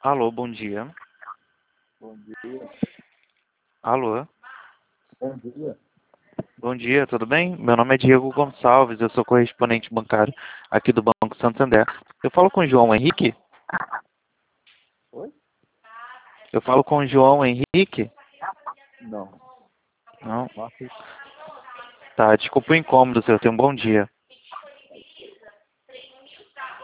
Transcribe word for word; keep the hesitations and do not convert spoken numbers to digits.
Alô, bom dia. Bom dia. Alô, Bom dia. bom dia, tudo bem? Meu nome é Diego Gonçalves, eu sou correspondente bancário aqui do Banco Santander. Eu falo com o João Henrique? Oi? Eu falo com o João Henrique? Não. Não? Marcos. Tá, desculpa o incômodo, senhor. Tenha um bom dia.